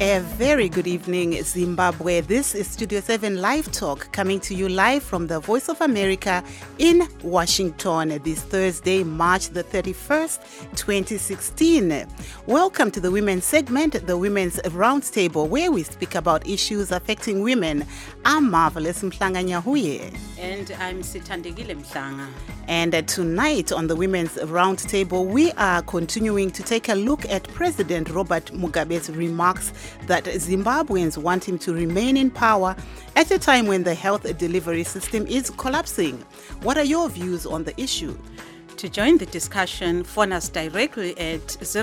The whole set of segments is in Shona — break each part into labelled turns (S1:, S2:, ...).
S1: A very good evening, Zimbabwe. This is Studio 7 Live Talk, coming to you live from the Voice of America in Washington this Thursday, March the 31st, 2016. Welcome to the Women's segment, the Women's Roundtable, where we speak about issues affecting women. I'm Marvelous Mhlanga Nyahuye.
S2: And I'm Sithandegile Mhlanga.
S1: And tonight on the Women's Roundtable, we are continuing to take a look at President Robert Mugabe's remarks that Zimbabweans want him to remain in power at a time when the health delivery system is collapsing. What are your views on the issue?
S2: To join the discussion, phone us directly at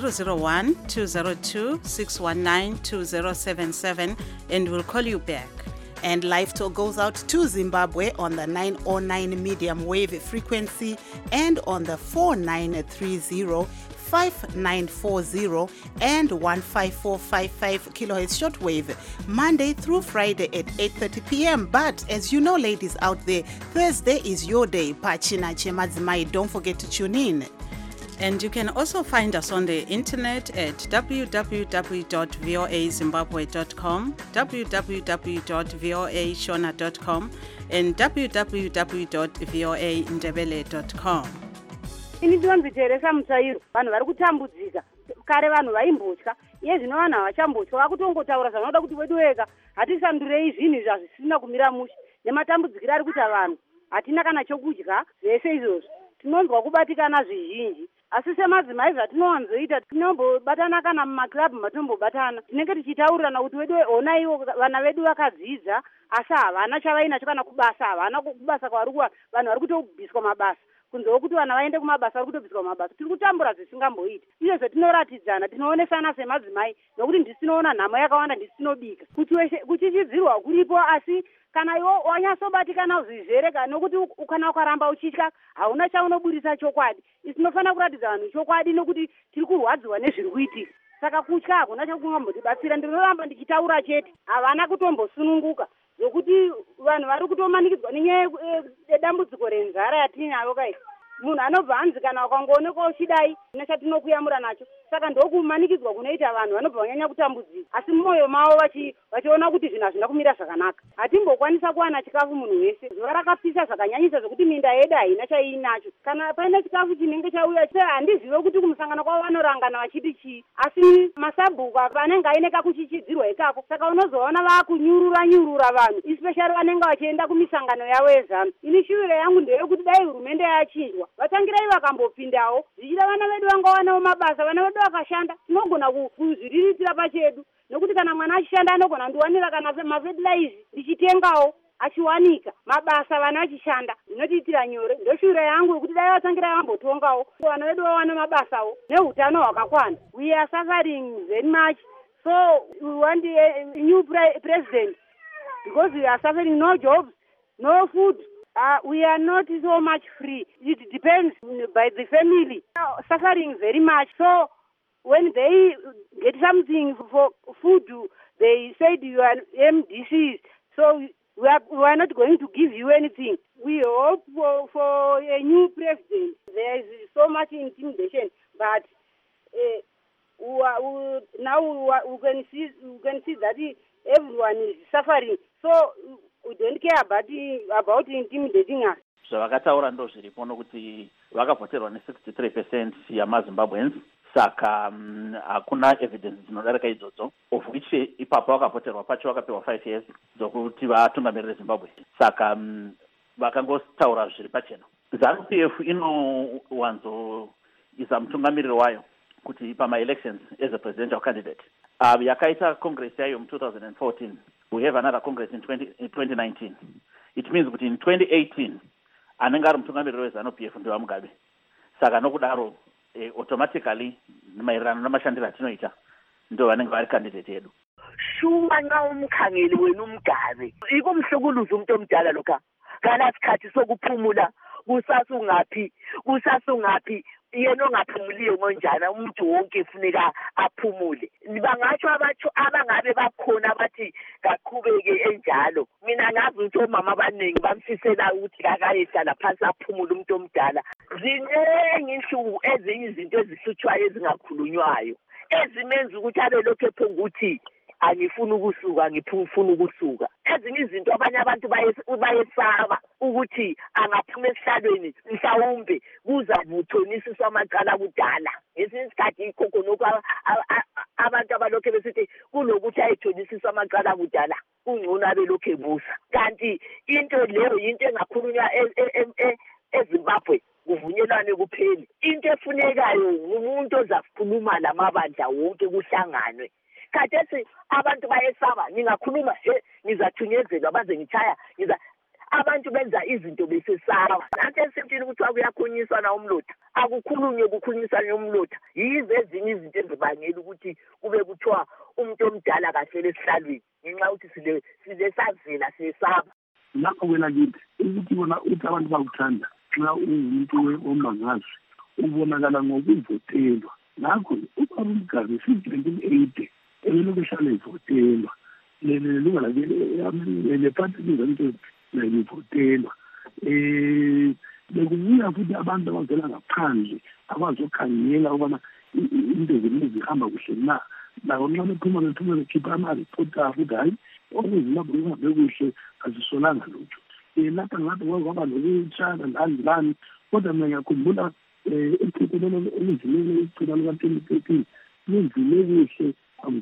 S2: 001-202-619-2077 and we'll call you back.
S1: And Live Talk goes out to Zimbabwe on the 909 medium wave frequency and on the 4930, 5940 and 15455 kilohertz shortwave, Monday through Friday at 8:30 p.m. But as you know, ladies out there, Thursday is your day. Pachina Chemadzimai, don't forget to tune in.
S2: And you can also find us on the internet at www.voazimbabwe.com, www.voashona.com, and www.voaindebele.com.
S3: Ini ndonziteresa mutsvairo vanhu vari kutambudzika kare vanhu vaimbotya iye zvino vanhu havachambotya vakutongotaura zvanoda kuti wedu wega hatisandurei zvinhu zvazvisina kumira mushe nematambudzikiro ari kuita vanhu hatina kana chokudya zvese izvozvo tinonzwa kubatikana zvizhinji asi semadzimai zvatinowanzoita tinombobatana kana mumaklabhu matinombobatana tinenge tichitaurirana kuti wedu ona ivo vana vedu vakadzidza asi havana chavainacho kana kubasa havana kubasa kwavari kuva vanhu vari kutobviswa mabasa kunzewo kuti vana vaende kumabasa vari kutobviswa mabasa tiri kutambura zvisingamboiti izvo zvetinoratidzana tinoonesana semadzimai nokuti ndisinoona nhamo yakawanda ndisinobika kuchichidzirwa kuripo asi kana iwo wanyatsobatikana zvizvereka nokuti kana ukaramba uchitya hauna chaunoburisa chokwadi isinofanira kuratidza vanhu chokwadi nokuti tiri kurwadziwa nezviri kuitika saka kutya hakuna chakungambotibatsira ndinoramba ndichitaura chete havana kutombosununguka zvokuti vanhu vari kutomanikidzwa nenyaya yedambudziko renzara yatinavo kai munhu anobva hanzi kana ukangoonekwa uchidai nechatinokuyamura nacho saka ndokumanikidzwa kunoita vanhu vanobva vanyanya kutambudzika asi mumwoyo mavo vachiona kuti zvinhu hazvina kumira zvakanaka hatimbokwanisa kuwana chikafu munhu wese zuva rakapisa zvakanyanyisa zvokuti minda yedu haina chaiinacho kana paine chikafu chinenge chauya handizive kuti kumusangano kwavo vanorangana vachiti chii asi masabhuku vanenge aine kakuchichidzirwa ikako saka unozoona vakunyurura vanhu especially vanenge vachienda kumisangano yavo yezanu ini shuviro yangu ndeyekuti dai hurumende yachinjwa vatangirai vakambopindawo zvichida vana vedu vangawanawo mabasa vana vedu vakashanda tinogona kuzviriritira pachedu nokuti kana mwana achishanda anogona ndiwanira kana mafedilaizi ndichitengawo achiwanika mabasa vana vachishanda zvinotiitira nyore ndoshuviro yangu yekuti dai vatangirai vambotongawo vana vedu vawane mabasawo neutano hwakakwana. We are suffering very much, so we want a new president because we are suffering no jobs, no food. We are not so much free. It depends by the family. Suffering very much. So when they get something for food, they said you are MDCs. So we are not going to give you anything. We hope for a new president. There is so much intimidation, but now we can see that everyone is suffering. So we don't care about intimidating us.
S4: Zvavakataura ndo zviripo nokuti vakavhoterwa ne63% yamazimbabweans saka hakuna evidence dzinodarika idzodzo of which ipapo vakavhoterwa pacho vakapewa 5 years dzokuti vatungamirire Zimbabwe saka vakangotaura zviri pachena. ZANU-PF inowanzoisa mutungamiriri wayo kuti pama-elections as a presidential candidate yakaita congress yayo mu2014 we have another congress in 2019. It means kuti in 2018 anenge ari mutungamiriri weZANU-PF ndiwa Mugabe saka nokudaro automatically maererano namashandiro atinoita ndo vanenge vari candidate yedu.
S5: Shuma nxa umkhangeli wena uMgabe ikumhlukuluza umuntu omdala lokha kana isikhathi sokuphumula kusasungaphi yena ongaphumuliyo ngonjana umuntu wonke ufuneka aphumule. Bangatsho abangabe bakhona bathi kaqhubeke enjalo. Mina ngazi ukuthi omama abaningi bamfisela ukuthi akayehlala phansi aphumule umuntu omdala. Ziningi inhlungu ezinye izinto ezihlutshwayo ezingakhulunywayo ezimenza ukuthi abe lokho ephunga ukuthi angifuni ukusuka ngifuna ukusuka. Ezinye izinto abanye abantu bayesaba ukuthi angaphuma esihlalweni mhlawumbe kuza kuthonisiswa amacala kudala. Ngesinye isikhathi ikhokhonoku abantu abalokhe besithi kunokuthi ayithonisiswa amacala kudala ungcono abelokhu ebusa. Kanti into leyo into engakhulunywa eZimbabwe kuvunyelwane kupheli. Into efunekayo umuntu ozakhuluma lamabandla wonke kuhlanganwe. Khathesi abantu bayesaba ningakhuluma ngizathunyezela baze ngithaya abantu benza izinto besesaba. Nanti esimthini ukuthi akuyakhulunyiswa na umlotha akukhulunywe kukhulunyiswa nomlotha. Yize ezinye izinto ezibangela ukuthi kube kuthiwa umuntu omdala kahlele esihlalweni ngenxa ukuthi silesazela siyesaba.
S6: Lapho kwena kithi ukuthi bona uthi abantu bakuthanda xa umuntu omangazi ubonakala ngokuvotelwa. Ngakho uBaba Mugabe since 1980 elokhu ehlala evotelwa lelunga le party lizanto levotelwa bekubuya futhi abantu abavela ngaphandle abazokhangela ukubana into zihamba kuhle na nabo nxa bephuma bekhipha ama-report abo ukuthi hayi okuzimbabwe kuhambe kuhle azisolanga lutho. Lapha ngabe kwaba lokutshana lani kodwa mina ngiyakhumbula ephikweni elizimele icala lika-2013 lenzile kuhle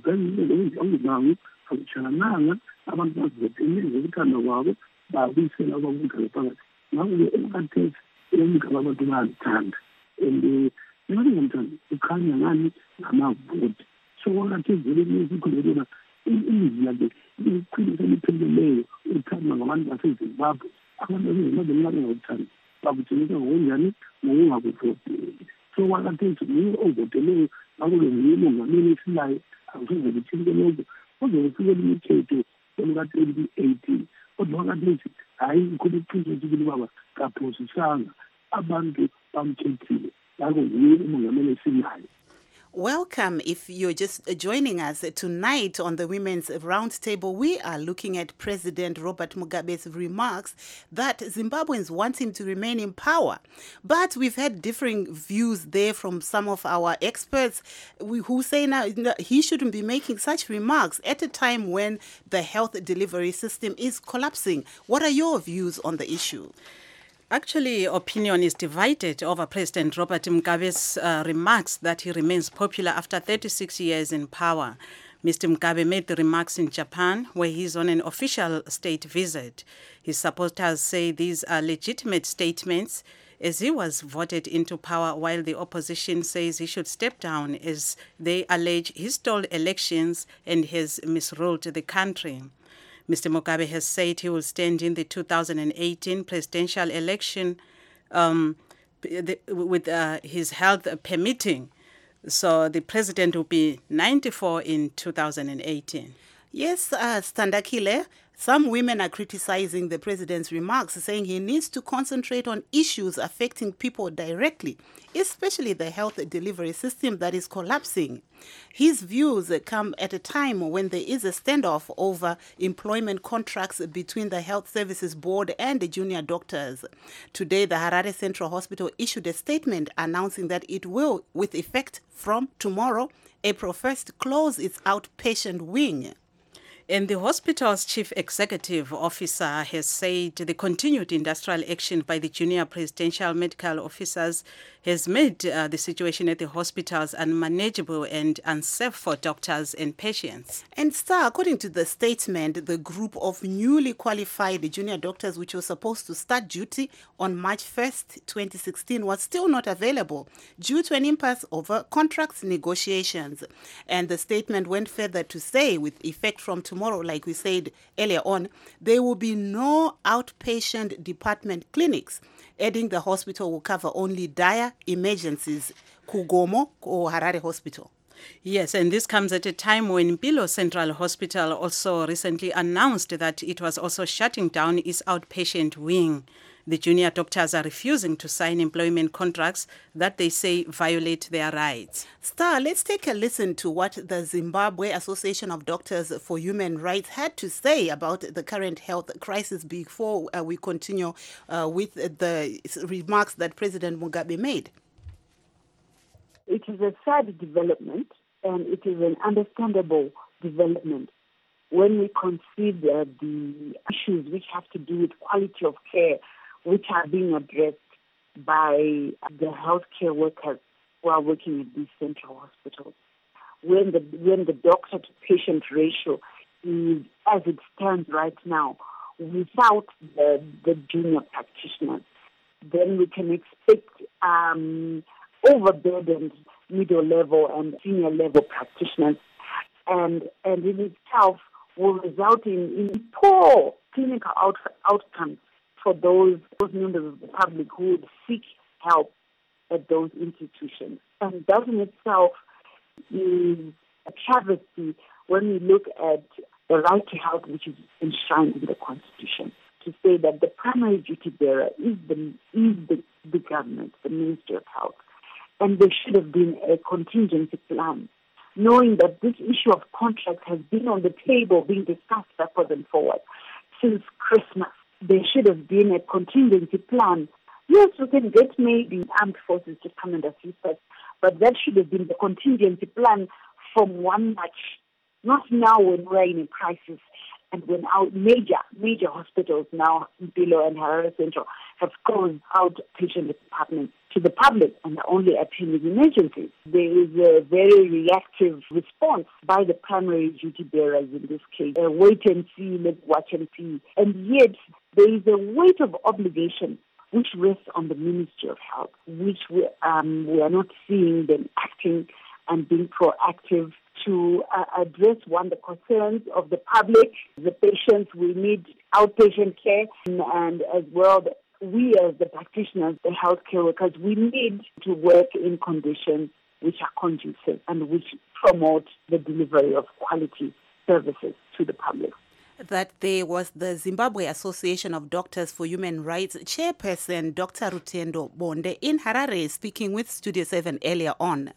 S6: akuzenile akutshananga abantu bazivotelile ngokuthanda kwabo babuyisela ababunkalo phakathi. Ngakho-ke emkhathesi emikaba abantu bayazithanda and ngingathi ngomthanda ukhanya ngani ngamavoti. So kwakhathesi vele kuyisikholela ilizwi lakhe liqiniso elipheleleyo uthandwa ngabantu baseZimbabwe. Abantu baseZimbabwe nxa bengakuthandi bakutshengisa ngokunjani ngokungakuvoteli. So kwakhathesi nguye ovoteleyo ngakho-ke nguye umongameli esilayo akusoze kuthinte lokho kodwa kufikela imithetho ka-2018 kodwa kwakhathesi hayi ikhona iqiniso ukuthi baba kaphosisanga abantu bamkhethile ngakho nguye umongameli esilayo.
S1: Welcome. If you're just joining us tonight on the Women's Roundtable, we are looking at President Robert Mugabe's remarks that Zimbabweans want him to remain in power. But we've had differing views there from some of our experts who say now he shouldn't be making such remarks at a time when the health delivery system is collapsing. What are your views on the issue?
S2: Actually, opinion is divided over President Robert Mugabe's remarks that he remains popular after 36 years in power. Mr. Mugabe made the remarks in Japan, where he's on an official state visit. His supporters say these are legitimate statements, as he was voted into power, while the opposition says he should step down, as they allege he stole elections and has misruled the country. Mr. Mugabe has said he will stand in the 2018 presidential election with his health permitting. So the president will be 94 in 2018.
S1: Yes, Standakile, some women are criticizing the president's remarks, saying he needs to concentrate on issues affecting people directly, especially the health delivery system that is collapsing. His views come at a time when there is a standoff over employment contracts between the Health Services Board and the junior doctors. Today, the Harare Central Hospital issued a statement announcing that it will, with effect from tomorrow, April 1st, close its outpatient wing.
S2: And the hospital's chief executive officer has said the continued industrial action by the junior presidential medical officers has made the situation at the hospitals unmanageable and unsafe for doctors and patients.
S1: And Star, according to the statement, the group of newly qualified junior doctors, which was supposed to start duty on March 1st, 2016, was still not available due to an impasse over contracts negotiations. And the statement went further to say, with effect from tomorrow, like we said earlier on, there will be no outpatient department clinics, adding the hospital will cover only dire emergencies, Kugomo or Harare Hospital.
S2: Yes, and this comes at a time when Mpilo Central Hospital also recently announced that it was also shutting down its outpatient wing. The junior doctors are refusing to sign employment contracts that they say violate their rights.
S1: Star, let's take a listen to what the Zimbabwe Association of Doctors for Human Rights had to say about the current health crisis before we continue with the remarks that President Mugabe made.
S7: It is a sad development, and it is an understandable development, when we consider the issues which have to do with quality of care, which are being addressed by the healthcare workers who are working at these central hospitals, when the doctor-to-patient ratio is as it stands right now, without the junior practitioners, then we can expect overburdened middle-level and senior-level practitioners, and in itself will result in poor clinical outcomes for those members of the public who would seek help at those institutions. And that in itself is a travesty when we look at the right to health which is enshrined in the Constitution, to say that the primary duty bearer is the government, the Ministry of Health. And there should have been a contingency plan, knowing that this issue of contracts has been on the table, being discussed backwards and forward since Christmas. There should have been a contingency plan. Yes, we can get maybe armed forces to come and assist us, but that should have been the contingency plan from 1 March, not now when we're in a crisis and when our major hospitals now, Mpilo and Harare Central, have closed outpatient departments to the public and are only attending emergencies. There is a very reactive response by the primary duty bearers in this case. Wait and see, let's watch and see. And yet, there is a weight of obligation which rests on the Ministry of Health, which we are not seeing them acting and being proactive to address, one, the concerns of the public, the patients. We need outpatient care, and as well, we as the practitioners, the healthcare workers, we need to work in conditions which are conducive and which promote the delivery of quality services to the public.
S1: That there was the Zimbabwe Association of Doctors for Human Rights chairperson, Dr. Rutendo Bonde, in Harare, speaking with Studio 7 earlier on.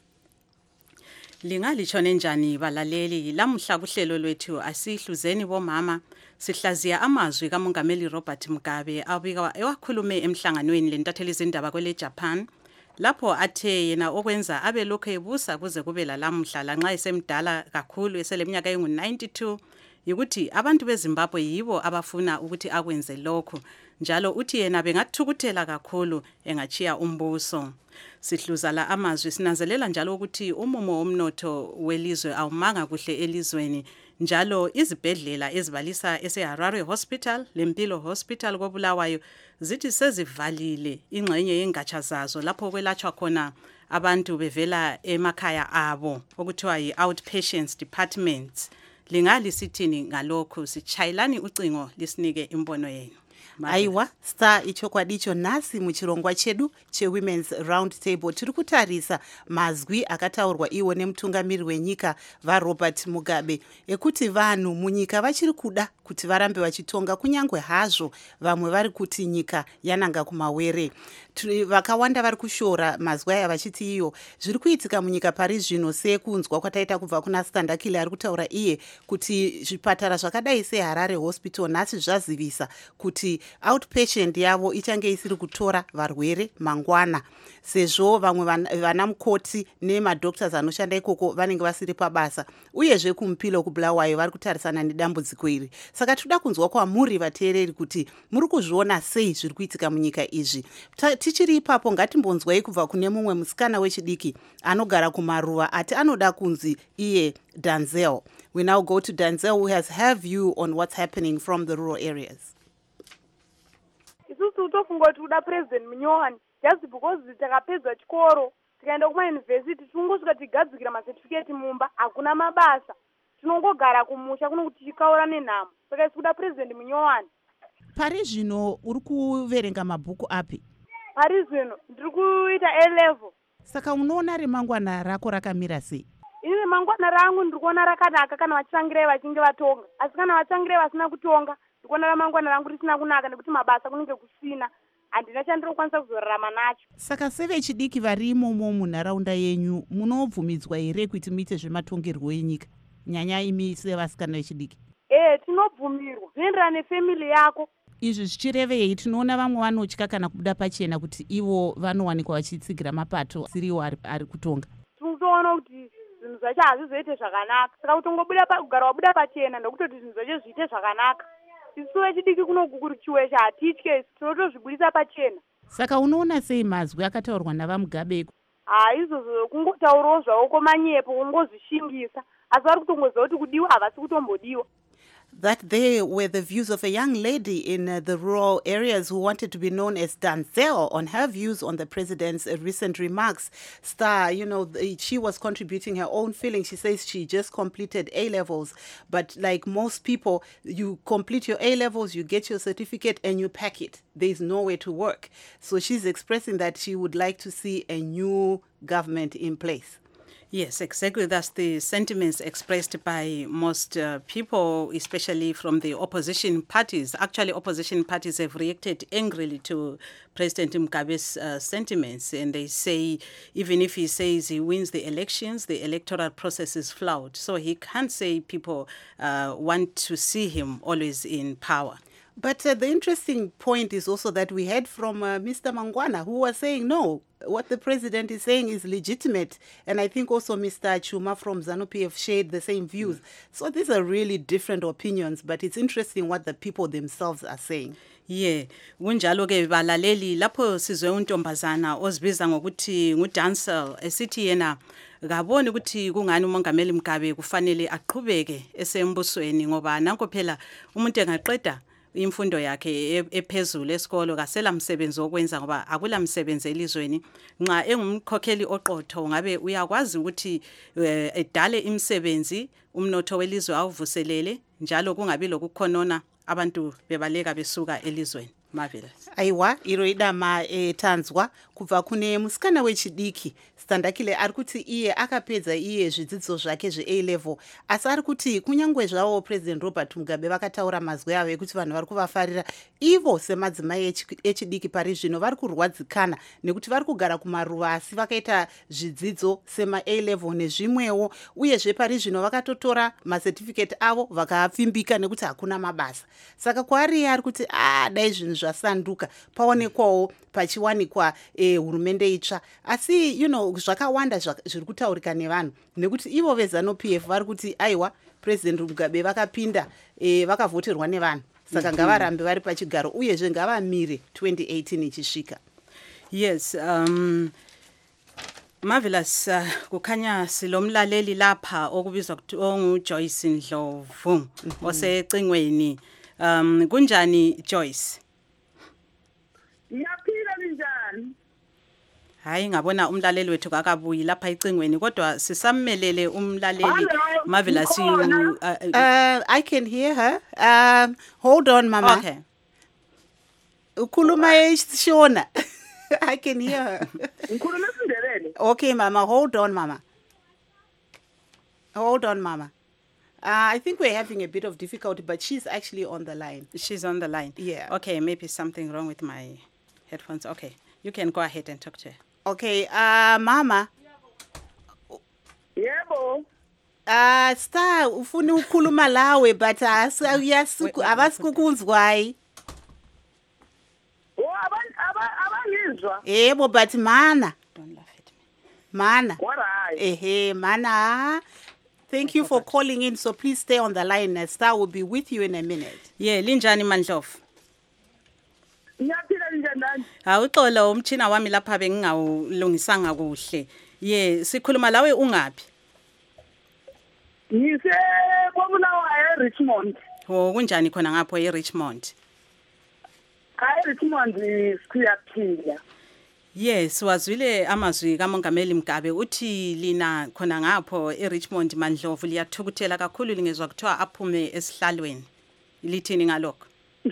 S2: Lingalishone njani balaleli lamuhla kuhlelo lwethu asihluzeni bomama sihlaziya amazwi kaMongameli Robert Mugabe abika ewakhulume emhlanganweni lentatheli izindaba kwele Japan lapho athe yena okwenza abe lokho ebusa kuze kube lalamhla lanxa esemdala kakhulu eseleminyaka engu92 ukuthi abantu beZimbabwe yibo abafuna ukuthi akwenze lokho njalo uthi yena bengathukuthela kakhulu engachiya umbuso. Sihluza la amazwi sinanzelela njalo ukuthi umumo womnotho welizwe awumanga kuhle elizweni njalo izibhedlela ezibalisa eseHarare Hospital leMpilo Hospital koBulawayo zithi sezivalile ingxenye yengatsha zazo lapho kwelatshwa khona abantu bevela emakhaya abo okuthiwa yi-outpatients departments. Lingali sithini ngalokho, sichayilani ucingo lisinike imbono yenu.
S1: Aiwa, star ichokwadicho nasi muchirongwa chedu Women's Round Table. Tiri kutarisa mazwi akataurwa iwo nemutungamiri wenyika vaRobert Mugabe ekuti vanhu munyika vachiri kuda kuti varambe vachitonga kunyangwe hazvo vamwe vari kuti nyika yananga kumawere. Vakawanda vari kushora mazwi aya vachiti iyo zviri kuitika munyika pari zvino sekunzwa kwataita kubva kuna Standakile ari kutaura iye kuti zvipatara zvakadai seHarare Hospital nhasi zvazivisa kuti outpatient yavo ichange isiri kutora varwere mangwana sezvo vamwe vana mukoti nemadoctors anoshanda ikoko vanenge vasiri pabasa uyezve kuMpilo kuBulawayo vari kutarisana nedambudziko iri. Saka toda kunzwa kwamuri vateereri kuti muri kuzviona sei zviri kuitika munyika izvi. Tichiri ipapo ngatimbonzwai kubva kune mumwe musikana wechidiki anogara kumaruva ati anoda kunzi iye Danzel. We now go to Danzel who has her view on what's happening from the rural areas.
S3: Isusu tofunga kuti uda president Munyowani just because takapedza chikoro tikaenda kuma university tinongosvika tigadzikira macertificate mumba hakuna mabasa tinongogara kumusha kuno kuti chikaura nenhamo saka isi kuda president Munyowani.
S1: Pari zvino uri kuverenga mabhuku api?
S3: Pari zvino ndiri kuita A level.
S1: Saka unoona remangwana rako rakamira sei?
S3: Ini remangwana rangu ndiri kuona rakanaka kana vachangirai vachinge vatonga, asi kana vachangirai vasina kutonga ndikuona ramangwana rangu risina kunaka nekuti mabasa kunenge kusina handina chandinokwanisa kuzorarama nacho. Saka
S1: sevechidiki vari imomo munharaunda yenyu munobvumidzwa here kuti muite zvematongerwo enyika nyanya imi sevasikana vechidiki?
S3: Tinobvumirwa zvinoenderana nefamily yako.
S1: Izvi zvichirevei? Tinoona vamwe vanotya kana kubuda pachena kuti ivo vanowanikwa vachitsigira mapato siriwo ari kutonga.
S3: Tinoona kuti zvinhu zvacho hazvizoite zvakanaka. Saka kuti kugara wabuda pachena ndokutoti zvinhu zvacho zviite zvakanaka. Isu vechidiki kunoku kuri chiweshe hatitye, tinotozvibudisa pachena.
S1: Saka unoona sei mazwi akataurwa navaMugabe?
S3: Izvozvo kungotaurawo zvavo komanyepo kungozvishingisa, asi vari kutongoziva kuti kudiwa havasi kutombodiwa.
S1: That they were the views of a young lady in the rural areas who wanted to be known as Danzel on her views on the president's recent remarks. Star, she was contributing her own feelings. She says she just completed A-levels, but like most people, you complete your A-levels, you get your certificate and you pack it. There's nowhere to work. So she's expressing that she would like to see a new government in place.
S2: Yes, exactly. That's the sentiments expressed by most people, especially from the opposition parties. Actually, opposition parties have reacted angrily to President Mugabe's sentiments, and they say even if he says he wins the elections, the electoral process is flawed. So he can't say people want to see him always in power.
S1: But the interesting point is also that we heard from Mr. Mangwana, who was saying, no, what the president is saying is legitimate. And I think also Mr. Chuma from ZANU-PF shared the same views. So these are really different opinions, but it's interesting what the people themselves are saying.
S2: Yeah, kunjalo ke balaleli lapho sizwe untombazana ozibiza ngokuthi nguDancel esithi yena ngabona ukuthi kungani umongameli Mugabe kufanele aqhubeke esembusweni ngoba nanko phela umuntu engaqeda imfundo yakhe ephezulu esikolo kasela msebenzi okwenza ngoba akula msebenzi elizweni nxa engumkhokheli oqotho ngabe uyakwazi ukuthi edale imisebenzi umnotho welizwe awuvuselele njalo kungabi lokukhonona abantu bebaleka besuka elizweni. Marvelous.
S1: Aiwa, iro idama tanzwa kubva kune musikana wechidiki Standakile ari kuti iye akapedza iye zvidzidzo zvake zve-A-level, asi ari kuti kunyangwe zvavo President Robert Mugabe vakataura mazwi avo ekuti vanhu vari kuvafarira, ivo semadzimai echidiki pari zvino vari kurwadzikana nekuti vari kugara kumaruva asi vakaita zvidzidzo sema-A-level nezvimwewo, uyezve pari zvino vakatotora macertificate avo vakapfimbika nekuti hakuna mabasa. Saka kwaari iye ari kuti dai zvinhu zvasanduka paonekwawo pachiwanikwa hurumende itsva, asi zvakawanda zviri kutaurika nevanhu nekuti ivo veZANU-PF vari kuti aiwa President Mugabe vakapinda vakavhoterwa nevanhu, saka ngavarambe vari pachigaro uyezve ngavamire 2018 ichisvika.
S2: Yes, Marvelous. Kukhanya silomlaleli lapha okubizwa ukuthi onguJoyce Ndlovu osecingweni. Kunjani Joyce?
S5: Ngiyaphila njani?
S2: Hayi ngabona umlaleli wethu kakabuyi lapha icingweni kodwa sisammelele umlaleli. Marvelous, you
S1: I can hear her. Hold on mama.
S2: Okay.
S1: Ukhuluma eShona. I can hear her.
S5: Ngikhuluma isiNdebele.
S1: Okay mama, hold on mama. Hold on mama. I think we're having a bit of difficulty, but she's actually on the line.
S2: She's on the line.
S1: Yeah.
S2: Okay, maybe something wrong with my headphones. Okay, you can go ahead and talk to her.
S1: Okay, mama.
S5: Yebo.
S1: Star, ufuna ukukhuluma lawe but abasikukunzwayi.
S5: Abangizwa.
S1: Yebo but mana.
S2: Don't laugh at me.
S1: Mana.
S5: Alright.
S1: Mana. Thank you for calling in, so please stay on the line. Star will be with you in a minute.
S2: Yeah, linjani Mandlovu?
S5: Ngiyaphila njani?
S2: Uxolo umtshina wami lapha bengingawulungisanga kuhle. Yeah, sikhuluma lawe ungaphi?
S5: Ngise Bulawayo eRichmond.
S2: Kunjani khona ngapho eRichmond?
S5: eRichmond siyaphila.
S2: Yes, wazwile amazwi kaMongameli Mugabe uthi lina khona ngapho eRichmond Mandlovu liyathukuthela kakhulu lingezwa kuthiwa aphume esihlalweni. Lithini ngalokho?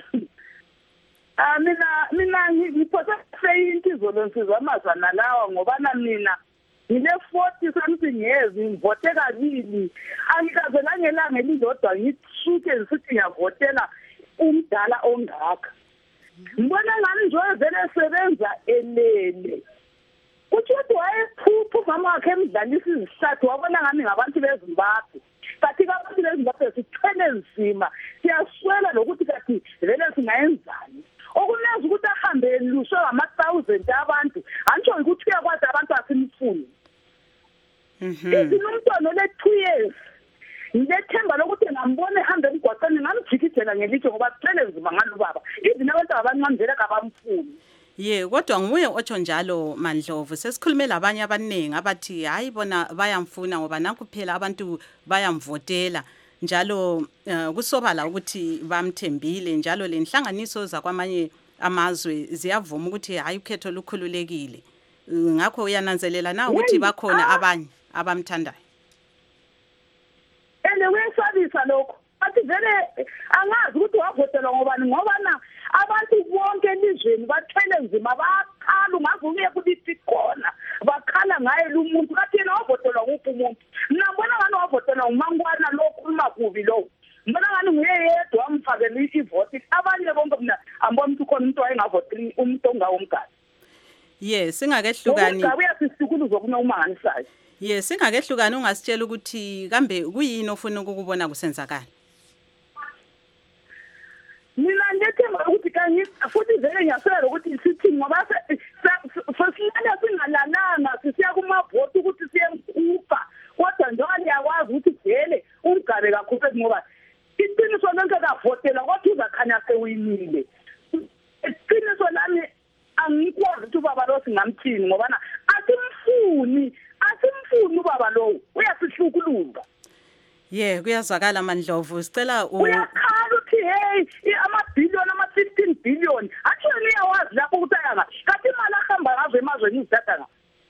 S5: Mina ngiphosa sayintizo lonsizwa amazwana lawa ngoba mina ngile 40 something years ngivote kabili, angikaze langelanga elilodwa ngithuke ngisithi ngiyavotela umdala ongaka. Mbona ngani nje vele sebenza elele. Uthi wayephupha mama wakhe emdlalisa izihlathu wabona ngami ngabantu beZimbabwe. Kathi abantu beZimbabwe sithwele nzima. Siyaswela lokuthi kathi vele singayenzani. Okunazi ukuthi ahambe luswe ama-1000 abantu. Antsho ukuthi uyakwazi abantu asimfuni.
S7: izinomntwana ole-2 years ngilethemba lokuthi ngambona ehambe emgwaqweni ngamjikijela ngelitshe ngoba sicele nzima ngalo baba even abantu abancane vele kabamfuni.
S2: Kodwa nguye otsho njalo Mandlovu. Sesikhulume labanye abaningi abathi hayi bona bayamfuna ngoba nakho phela abantu bayamvotela njalo kusobala ukuthi bamthembile njalo lenhlanganiso zakwamanye amazwe ziyavuma ukuthi hayi ukhetho lukhululekile. Ngakho uyananzelela na ukuthi bakhona abanye abamthandayo.
S7: Wesabisa lokho athi vele angazi ukuthi wavotelwa ngobani ngoba na abantu bonke elizweni bathwele nzima bakhala ungavuke kulithi khona bakhala ngaye lo muntu kathi yena wavotelwa nguphi umuntu. Nabona ngani wavotelwa ngumangwana lokhuluma kubi lo. Mbona ngani nguye yedwa amfakela ivote abanye bonke mina ambona ukuthi khona umuntu wayengavoteli umuntu ongawomgadi.
S2: Singakehlukani.
S7: Uyasisukuluza kuna umanganisayo.
S2: Singakehlukani ungasitshela ukuthi kambe kuyini ofuna ukubona kusenzakala.
S7: Mina ngethemba ukuthi kanye futhi vele ngiyasela ukuthi sithi ngoba sesihlala singalalanga sisiya kumavoti ukuthi siyemkhupha kodwa njengoba ngiyakwazi ukuthi vele umgabe kakhuphe ngoba iqiniso lonke kavotela kodwa uzakhanya sewinile. Iqiniso lami angikwazi ukuthi ubaba lo singamthini ngoba na asimfuni ubaba lo uyasihlukuluza.
S2: Kuyazwakala Mandlovu. Sicela
S7: uyakhala uthi hey amabhiliyoni ama-15 billion athi yena uyawazi lapho ukuthi ayanga kathi imali ahamba ngazo emazweni izidada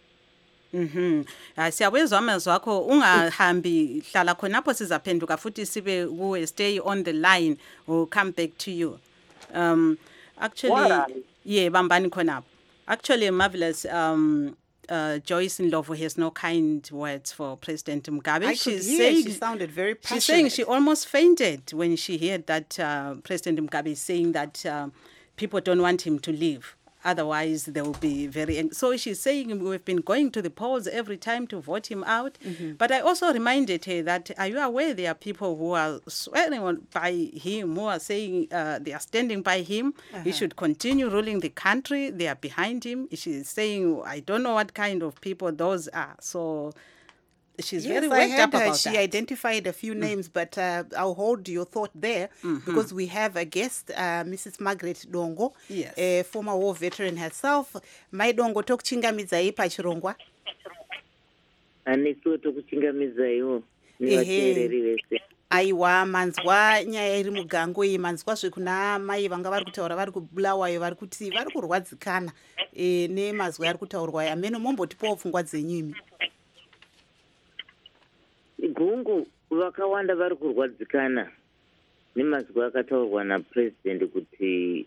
S2: siyawezwa amazwi akho ungahambi hlala khonapho sizaphenduka futhi sibe kuwe. Stay on the line or come back to you. Actually bambani khonapho. Actually Marvelous Joyce Ndlovu has no kind words for President Mugabe.
S1: She sounded very passionate.
S2: She's saying she almost fainted when she heard that President Mugabe is saying that people don't want him to leave. Otherwise, they will be very angry. So she's saying we've been going to the polls every time to vote him out. But I also reminded her that, are you aware there are people who are swearing by him, who are saying they are standing by him. He should continue ruling the country. They are behind him. She's saying, I don't know what kind of people those are. So she's very worked up about
S1: she
S2: that.
S1: identified a few names, but I'll hold your thought there because we have a guest, Mrs. Margaret Dongo, a former war veteran herself. Mai Dongo, tokuchingamidza ipa chirongwa.
S8: Anisu tokuchingamidza iwo. Nivateereri vese.
S1: Aiwa, manzwa nyaya iri mugango iyi, manzwa zvekuna mai vanga vari kutaura vari kubulawayo vari kuti vari kurwadzikana nemazwi ari kutaurwa ameno mombotipawo pfungwa dzenyu imi.
S8: Gungu vakawanda vari kurwadzikana nemazwi akataurwa napresident kuti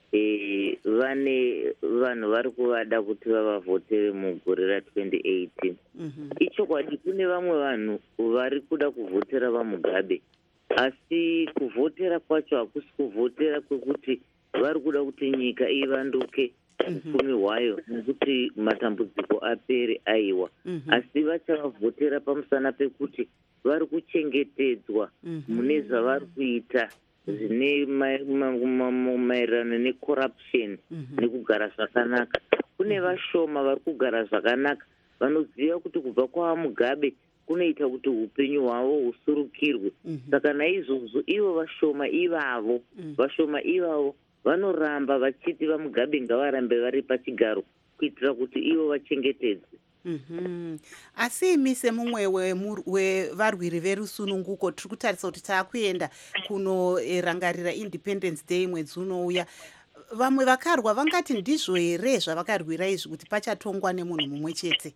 S8: vane vanhu vari kuvada kuti vavavhotere mugore ra2018. Ichokwadi kune vamwe vanhu vari kuda kuvhotera vaMugabe, asi kuvhotera kwacho hakusi kuvhotera kwekuti vari kuda kuti nyika ivanduke upfumi hwayo nekuti matambudziko apere aiwa, asi vachavavhotera pamusana pekuti vari kuchengetedzwa mune zvavari kuita zvine maererano necorruption nekugara zvakanaka. Kune vashoma vari kugara zvakanaka vanoziva kuti kubva kwaMugabe kunoita kuti upenyu hwavo husurukirwe. Saka naizvozvo ivo vashoma ivavo vanoramba vachiti vaMugabe ngavarambe vari pachigaro kuitira kuti ivo vachengetedzwe.
S1: Asi imi semumwe wevarwiri verusununguko tiri kutarisa kuti taakuenda kunorangarira Independence Day mwedzi unouya. Vamwe vakarwa vangati ndizvo here zvavakarwira izvi kuti pachatongwa nemunhu mumwe chete?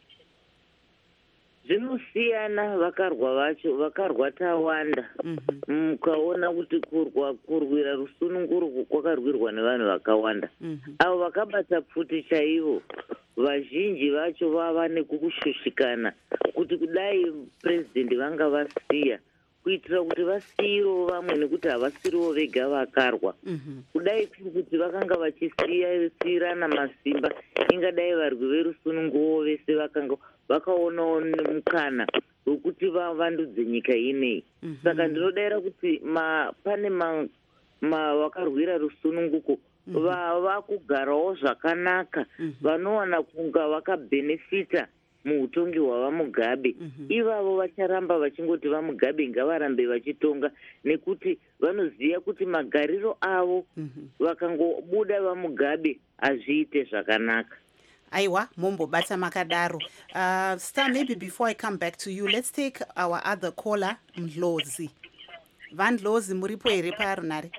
S8: Zvinosiyana, vakarwa vacho vakarwa tawanda. Mukaona kuti kurwira rusununguru kwakarwirwa nevanhu vakawanda. Avo vakabata pfuti chaivo vazhinji vacho vava nekushushikana kuti kudai president vanga vasiya kuitira kuti vasiyiro vamwe nekuti havasiriwo vega vakarwa. Kudai kuti vakanga vachisiyirana masimba ingadai varwi verusununguwo vese vakanga vakaonawo mukana wekuti vavandudze nyika ineyi. Saka ndinodayira kuti pane vakarwira rusununguko vakugarawo zvakanaka, vanowana kunga vakabhenefita muutongi hwavamugabe ivavo vacharamba vachingoti vamugabe ngavarambe vachitonga nekuti vanoziva kuti magariro avo vakangobuda vamugabe hazviite zvakanaka.
S1: Aiwa, mumbobata makadaro. Star, maybe before I come back to you, let's take our other caller, Mdlozi. Vandlozi, muripo here parunare?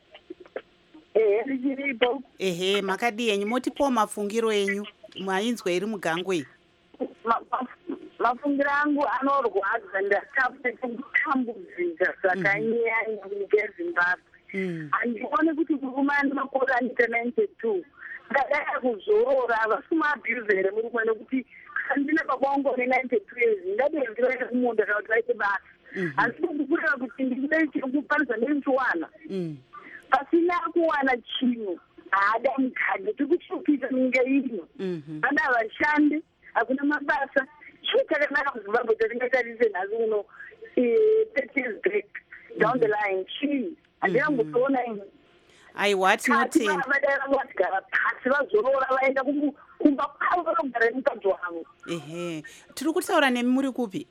S1: Ehe, makadi enyu, motipo mafungiro enyu, mwainzwa iri mugango iyi?
S7: Mafungiro angu anorwadza ndakapfe kutambudzika zvakanyanya ngeZimbabwe. Handioni kuti murume ane makore anoita 92 ndadai kuzorora vasimaabuse here murume nekuti handina pabango ne92 years ndadai ndivaita kumunda kana kuti vaite basa. Asi kundikurira kuti ndikudai chirikukwanisa nekuchiwana pasina kuwana chinhu haada mukadzi tikuchipisa nyika ino vana vashandi hakuna mabasa chii chakanaka kuZimbabwe tatingatarise nhasi uno 30 years break down the line chii handina kutoona ini
S1: aiwa tinotenda
S7: vadaira vatigara pasi vazorora vaenda kumba kwavo vanogara nemukadzi wavo.
S1: Ehe, tiri kutaura nemi muri kupi?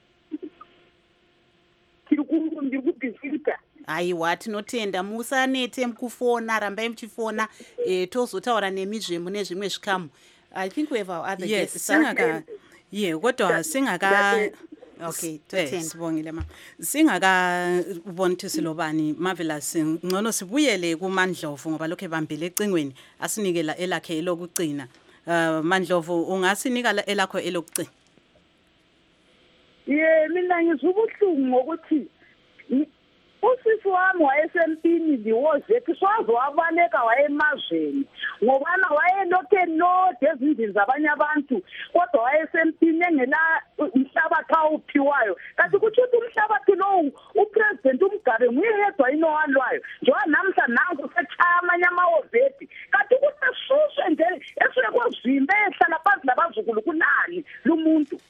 S7: Ndiri kubhisita.
S1: Aiwa, tinotenda musanete mukufona, rambai muchifona, tozotaura nemizve mune zvimwe zvikamu. I think we have our other guests.
S2: Kodwa singaka
S1: Okay,
S2: sibongile ma. Singakaboni ukuthi silobani Marvelous ngcono sibuyele kuMandlovu ngoba lokho ebambile ecingweni asinikela elakhe elokugcina. Mandlovu ungasinika elakho elokugcina.
S7: Mina ngizubuhlungu ngokuthi usisi wami wayesempini ndiwozethu swazowabaleka wayemazweni ngobana wayelokhe node ezindini zabanye abantu kodwa wayesempini engela umhlabathi awuphiwayo kanti kuthi umhlabathi lowo upresident uMgabe nguye yedwa inowalwayo njengoba namhla nanku sechaya amanye amawoveti kanti kusesuswe nje esekozimba ehlala phansi labazukulu kunani lumuntu.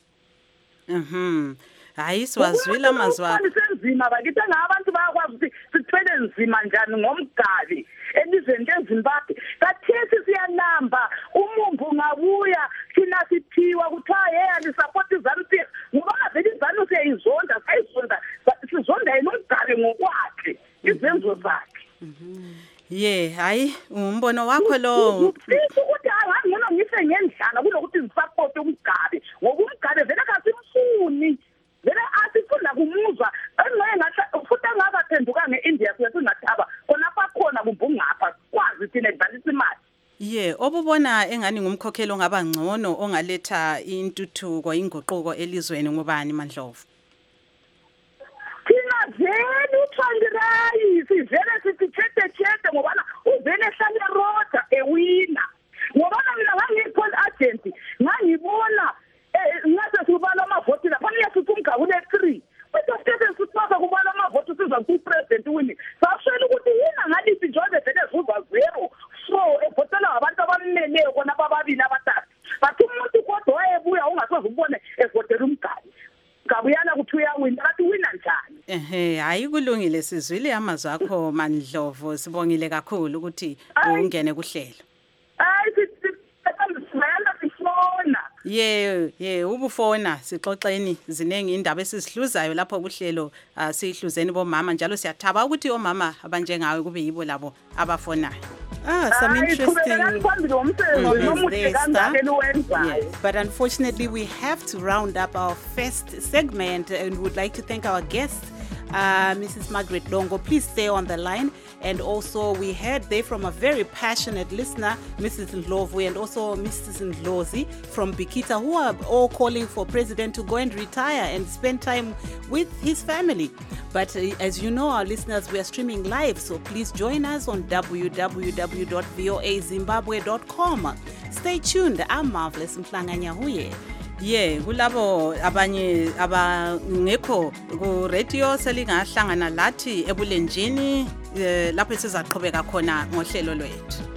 S2: Hayi siwazwile amazwi
S7: senzima bakithi ngabantu bayakwazi ukuthi sithwele nzima njani ngomGabe elizweni leZimbabwe kathesi siyanamba umumbu ngabuya thina sithiwa kuthiwa alisapoti iZANU-PF ngoba vele iZANU siyayizonda sayizonda sizonda yena uMgabe ngokwakhe izenzo zakhe.
S2: Hayi umbono wakho lo
S7: ukuthi angangena ngife ngendlala kunokuthi ngisapoti uMgabe ngoba uMgabe vele kasimfuni vele asifunda kumuzwa engayengathi futhi angakaphenduka ngeIndia siyasingathaba khonapha khona kumbungapha kwazi thina ibhalisa imali.
S2: Obubona engani ngumkhokhelo ongaba ngcono ongaletha intuthuko inguquko elizweni ngobani Mandlovu?
S7: Thina vele uThangirayi sivele sithi chete ngobana uvele ehlale roda ewina ngobana mina ngangiyi-poll agent ngangibona ngaze sibala amavoti lapha niyasithi uMgabe une-3 kodwa sithethe sipasa kubala amavoti siza ku-president winning saswela ukuthi yina ngalithi Joseph vele zuza 0-4 evotela ngabantu abameleyo kona bababili abathathu bathi umuntu kodwa wayebuya ungasoze ubone evotela uMgabe ngabuyana ukuthi uyawina kathi wina njani.
S2: Hayi kulungile sizwile amazwi akho Mandlovu sibongile kakhulu ukuthi ungene kuhlelo. Ubufona sixoxeni zinengi indaba esizihluzayo lapho kuhlelo sihluzeni bomama njalo siyathaba ukuthi omama abanjengawe kube yibo labo abafonayo.
S1: Some interesting comments there, Star. Yes, but unfortunately we have to round up our first segment and would like to thank our guest, Mrs. Margaret Longo. Please stay on the line. And also we heard there from a very passionate listener, Mrs. Ndlovu, and also Mrs. Ndlozi from Bikita, who are all calling for President to go and retire and spend time with his family. But as you know, our listeners, we are streaming live, so please join us on www.voazimbabwe.com. Stay tuned. I'm Marvelous Mhlanga-Nyahuye.
S2: Kulabo abanye abangekho ku radio selingahlangana lathi ebulenjini lapho sizaqhubeka khona ngohlelo lwethu.